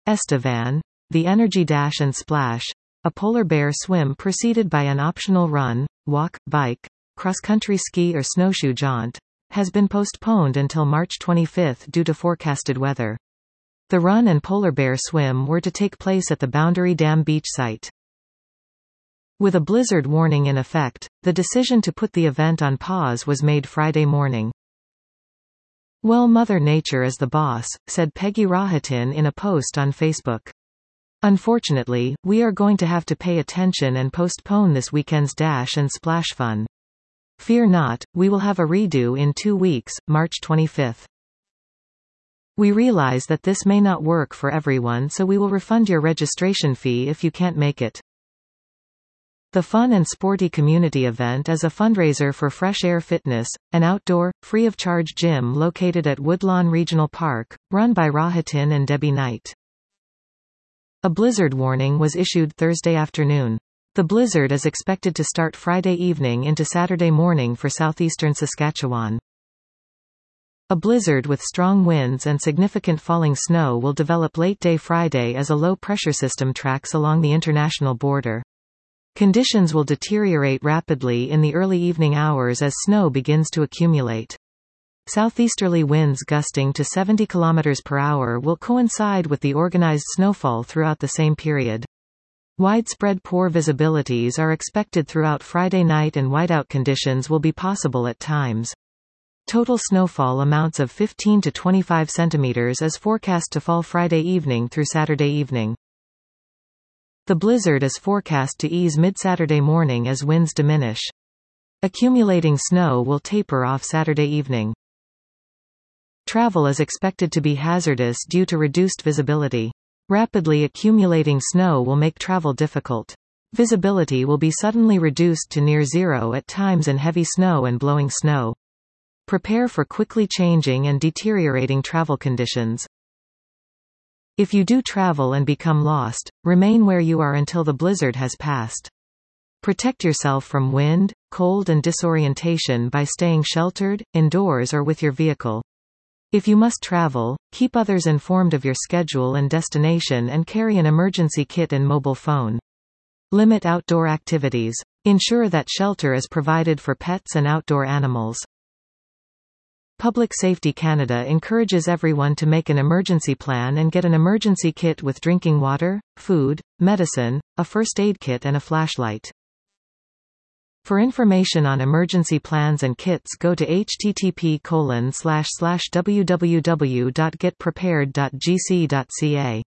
Estevan, the Energy Dash and Splash, a polar bear swim preceded by an optional run, walk, bike, cross-country ski or snowshoe jaunt, has been postponed until March 25 due to forecasted weather. The run and polar bear swim were to take place at the Boundary Dam beach site. With a blizzard warning in effect, the decision to put the event on pause was made Friday morning. "Well, Mother Nature is the boss," said Peggy Rahatin in a post on Facebook. "Unfortunately, we are going to have to pay attention and postpone this weekend's dash and splash fun. Fear not, we will have a redo in 2 weeks, March 25. We realize that this may not work for everyone, so we will refund your registration fee if you can't make it." The Fun and Sporty Community event is a fundraiser for Fresh Air Fitness, an outdoor, free-of-charge gym located at Woodlawn Regional Park, run by Rahatin and Debbie Knight. A blizzard warning was issued Thursday afternoon. The blizzard is expected to start Friday evening into Saturday morning for southeastern Saskatchewan. A blizzard with strong winds and significant falling snow will develop late-day Friday as a low-pressure system tracks along the international border. Conditions will deteriorate rapidly in the early evening hours as snow begins to accumulate. Southeasterly winds gusting to 70 km per hour will coincide with the organized snowfall throughout the same period. Widespread poor visibilities are expected throughout Friday night and whiteout conditions will be possible at times. Total snowfall amounts of 15 to 25 centimeters is forecast to fall Friday evening through Saturday evening. The blizzard is forecast to ease mid-Saturday morning as winds diminish. Accumulating snow will taper off Saturday evening. Travel is expected to be hazardous due to reduced visibility. Rapidly accumulating snow will make travel difficult. Visibility will be suddenly reduced to near zero at times in heavy snow and blowing snow. Prepare for quickly changing and deteriorating travel conditions. If you do travel and become lost, remain where you are until the blizzard has passed. Protect yourself from wind, cold and disorientation by staying sheltered, indoors or with your vehicle. If you must travel, keep others informed of your schedule and destination and carry an emergency kit and mobile phone. Limit outdoor activities. Ensure that shelter is provided for pets and outdoor animals. Public Safety Canada encourages everyone to make an emergency plan and get an emergency kit with drinking water, food, medicine, a first aid kit and a flashlight. For information on emergency plans and kits, go to http://www.getprepared.gc.ca.